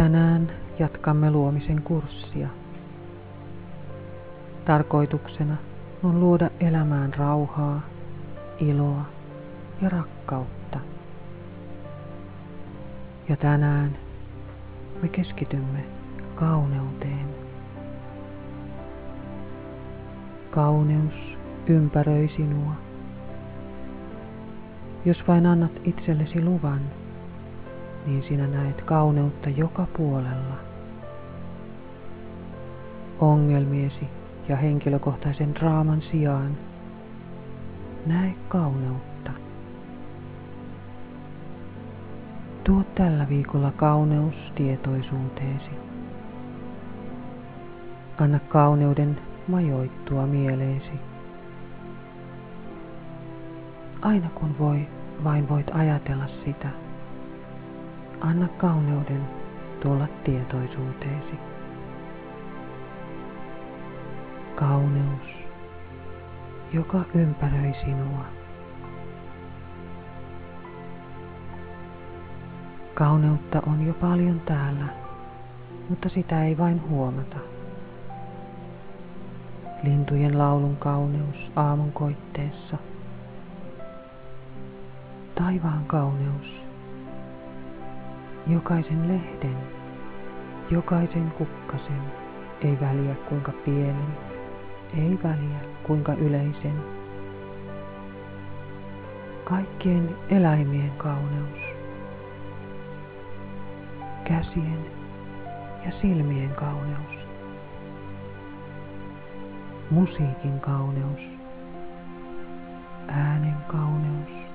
Tänään jatkamme luomisen kurssia. Tarkoituksena on luoda elämään rauhaa, iloa ja rakkautta. Ja tänään me keskitymme kauneuteen. Kauneus ympäröi sinua. Jos vain annat itsellesi luvan, niin sinä näet kauneutta joka puolella. Ongelmiesi ja henkilökohtaisen draaman sijaan näe kauneutta. Tuo tällä viikolla kauneus tietoisuuteesi. Anna kauneuden majoittua mieleesi. Aina kun vain voit ajatella sitä, anna kauneuden tulla tietoisuuteesi. Kauneus, joka ympäröi sinua. Kauneutta on jo paljon täällä, mutta sitä ei vain huomata. Lintujen laulun kauneus aamun koitteessa. Taivaan kauneus. Jokaisen lehden, jokaisen kukkasen, ei väliä kuinka pienen, ei väliä kuinka yleisen. Kaikkien eläimien kauneus. Käsien ja silmien kauneus. Musiikin kauneus. Äänen kauneus.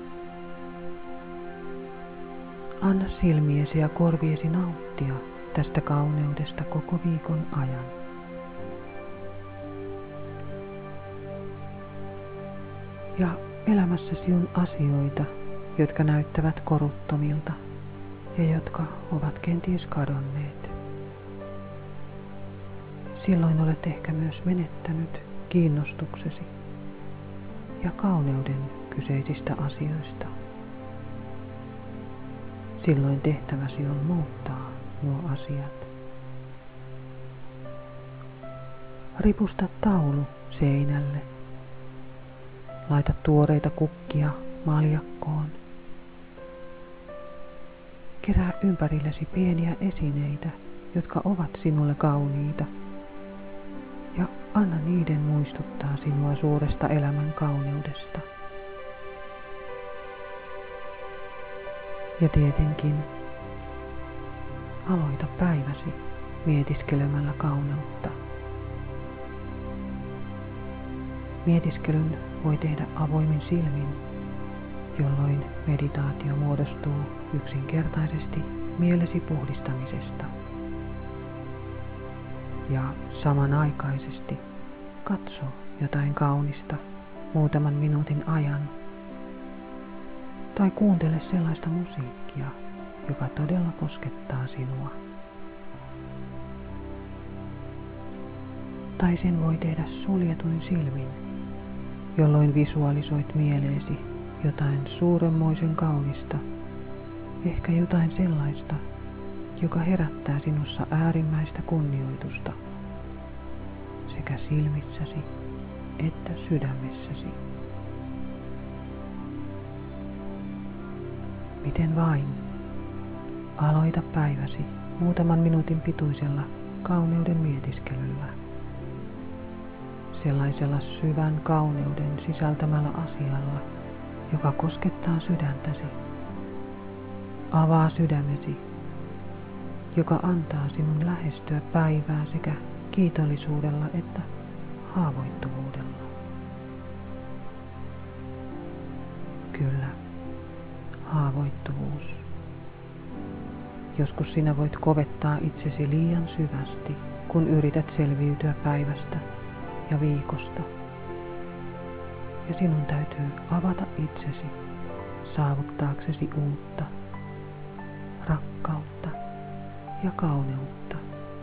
Anna silmiesi ja korviesi nauttia tästä kauneudesta koko viikon ajan. Ja elämässäsi on asioita, jotka näyttävät koruttomilta ja jotka ovat kenties kadonneet. Silloin olet ehkä myös menettänyt kiinnostuksesi ja kauneuden kyseisistä asioista. Silloin tehtäväsi on muuttaa nuo asiat. Ripusta taulu seinälle. Laita tuoreita kukkia maljakkoon. Kerää ympärillesi pieniä esineitä, jotka ovat sinulle kauniita. Ja anna niiden muistuttaa sinua suuresta elämän kauneudesta. Ja tietenkin aloita päiväsi mietiskelemällä kauneutta. Mietiskelyn voi tehdä avoimin silmin, jolloin meditaatio muodostuu yksinkertaisesti mielesi puhdistamisesta. Ja samanaikaisesti katso jotain kaunista muutaman minuutin ajan. Tai kuuntele sellaista musiikkia, joka todella koskettaa sinua. Tai sen voi tehdä suljetuin silmin, jolloin visualisoit mieleesi jotain suuremmoisen kaunista, ehkä jotain sellaista, joka herättää sinussa äärimmäistä kunnioitusta sekä silmissäsi että sydämessäsi. Miten vain, aloita päiväsi muutaman minuutin pituisella kauneuden mietiskelyllä. Sellaisella syvän kauneuden sisältämällä asialla, joka koskettaa sydäntäsi. Avaa sydämesi, joka antaa sinun lähestyä päivää sekä kiitollisuudella että haavoittuvuudella. Kyllä, haavoittuvuus. Joskus sinä voit kovettaa itsesi liian syvästi, kun yrität selviytyä päivästä ja viikosta. Ja sinun täytyy avata itsesi saavuttaaksesi uutta, rakkautta ja kauneutta.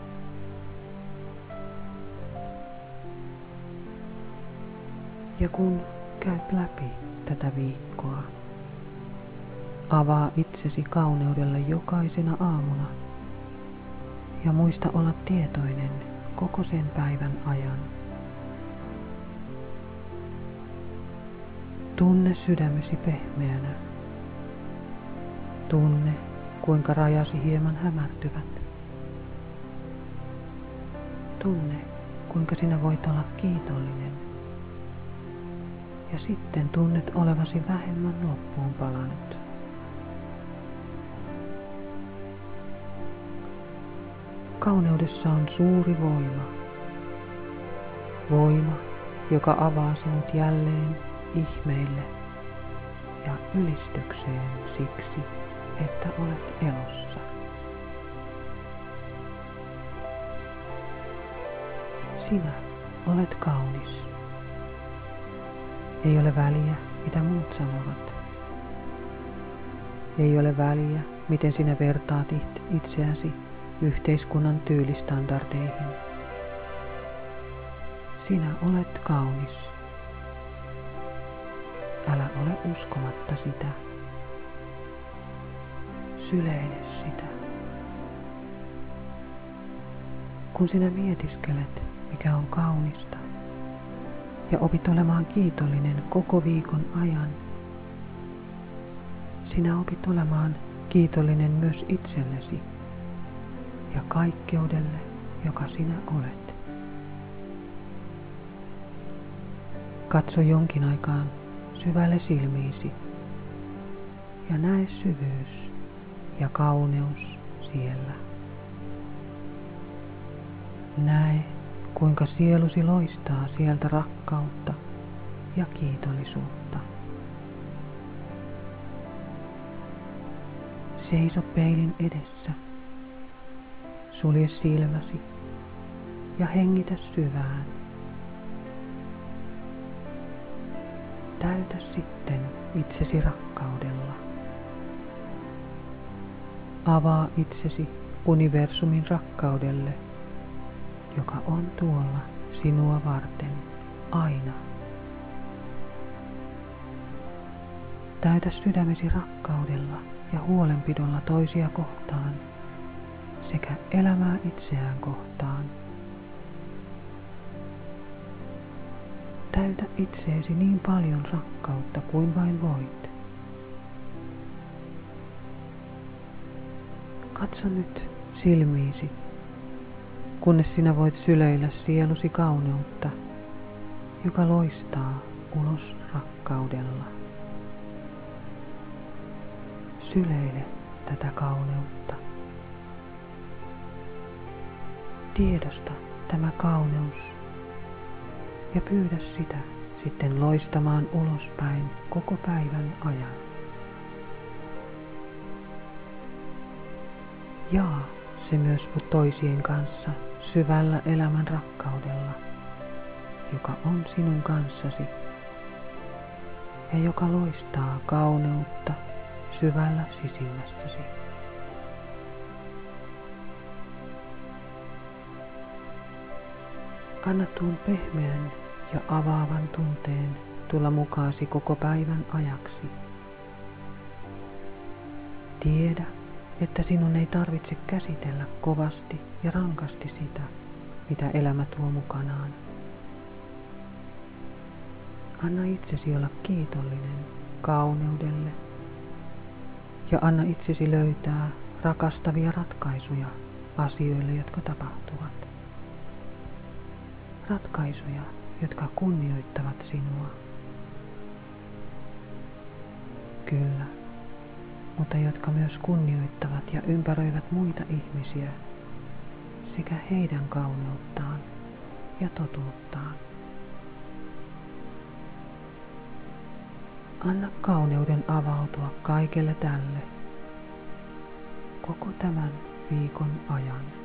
Ja kun käyt läpi tätä viikkoa, avaa itsesi kauneudelle jokaisena aamuna ja muista olla tietoinen koko sen päivän ajan. Tunne sydämesi pehmeänä. Tunne, kuinka rajasi hieman hämärtyvät. Tunne, kuinka sinä voit olla kiitollinen. Ja sitten tunnet olevasi vähemmän loppuun palanut. Kauneudessa on suuri voima. Voima, joka avaa sinut jälleen ihmeille ja ylistykseen siksi, että olet elossa. Sinä olet kaunis. Ei ole väliä, mitä muut sanovat. Ei ole väliä, miten sinä vertaat itseäsi yhteiskunnan tyylistandardeihin. Sinä olet kaunis. Älä ole uskomatta sitä. Syleile sitä. Kun sinä mietiskelet, mikä on kaunista, ja opit olemaan kiitollinen koko viikon ajan, sinä opit olemaan kiitollinen myös itsellesi ja kaikkeudelle, joka sinä olet. Katso jonkin aikaan syvälle silmiisi ja näe syvyys ja kauneus siellä. Näe, kuinka sielusi loistaa sieltä rakkautta ja kiitollisuutta. Seiso peilin edessä. Sulje silmäsi ja hengitä syvään. Täytä sitten itsesi rakkaudella. Avaa itsesi universumin rakkaudelle, joka on tuolla sinua varten aina. Täytä sydämesi rakkaudella ja huolenpidolla toisia kohtaan sekä elämää itseään kohtaan. Täytä itseesi niin paljon rakkautta kuin vain voit. Katso nyt silmiisi, kunnes sinä voit syleillä sielusi kauneutta, joka loistaa ulos rakkaudella. Syleile tätä kauneutta. Tiedosta tämä kauneus ja pyydä sitä sitten loistamaan ulospäin koko päivän ajan. Jaa se myös toisien kanssa syvällä elämän rakkaudella, joka on sinun kanssasi ja joka loistaa kauneutta syvällä sisimmässäsi. Anna tuon pehmeän ja avaavan tunteen tulla mukaasi koko päivän ajaksi. Tiedä, että sinun ei tarvitse käsitellä kovasti ja rankasti sitä, mitä elämä tuo mukanaan. Anna itsesi olla kiitollinen kauneudelle ja anna itsesi löytää rakastavia ratkaisuja asioille, jotka tapahtuvat. Ratkaisuja, jotka kunnioittavat sinua. Kyllä, mutta jotka myös kunnioittavat ja ympäröivät muita ihmisiä sekä heidän kauneuttaan ja totuuttaan. Anna kauneuden avautua kaikelle tälle koko tämän viikon ajan.